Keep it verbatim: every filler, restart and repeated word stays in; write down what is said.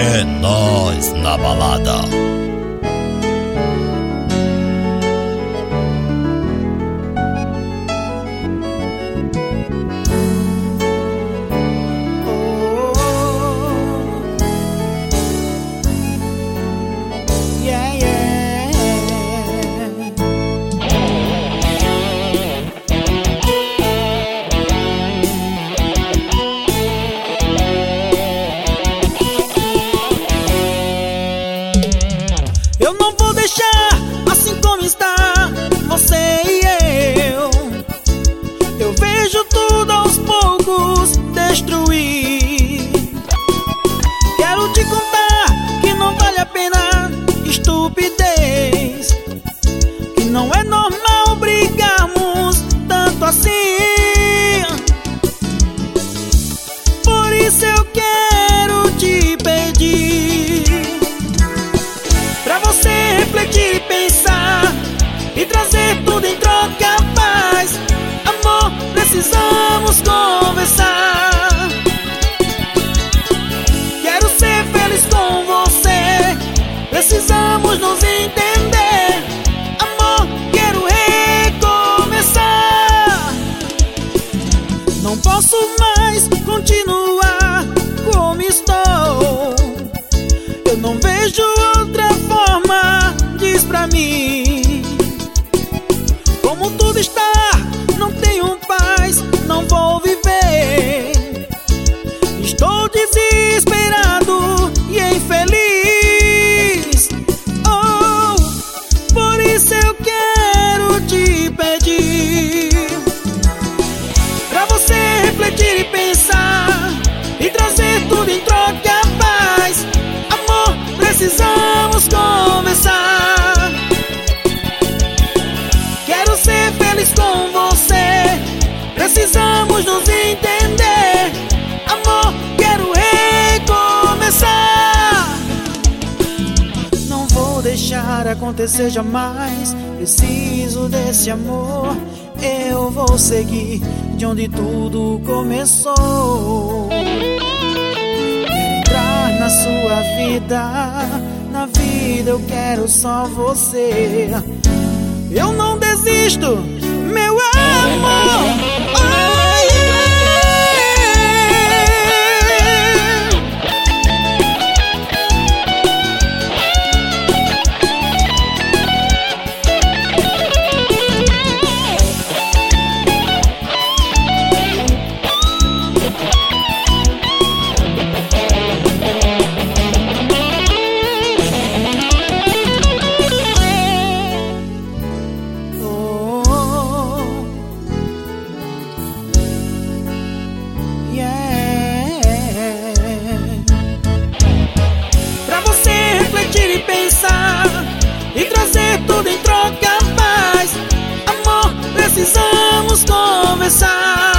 É nóis na balada. Eu não vou deixar assim como está você e eu. Eu vejo tudo aos poucos destruir. Quero te contar que não vale a pena estupidez, que não é normal brigarmos tanto assim. Por isso eu quero te pedir pra você refletir e pensar e trazer tudo em troca, paz. Amor, precisamos conversar. Quero ser feliz com você, precisamos nos entender. Amor, quero recomeçar. Não posso mais continuar como estou. Eu não vejo outra forma, diz pra mim. Como tudo está, não tenho paz, não vou viver. Estou desesperado e infeliz. Oh, por isso eu quero te pedir pra você refletir e pensar e trazer tudo em troca, paz. Amor, precisamos conversar. Quero ser feliz com você, precisamos nos entender. Amor, quero recomeçar. Não vou deixar acontecer jamais. Preciso desse amor. Eu vou seguir de onde tudo começou. Na sua vida, na vida eu quero só você. Eu não desisto, meu amor. Ai, e trazer tudo em troca, paz. Amor, precisamos conversar.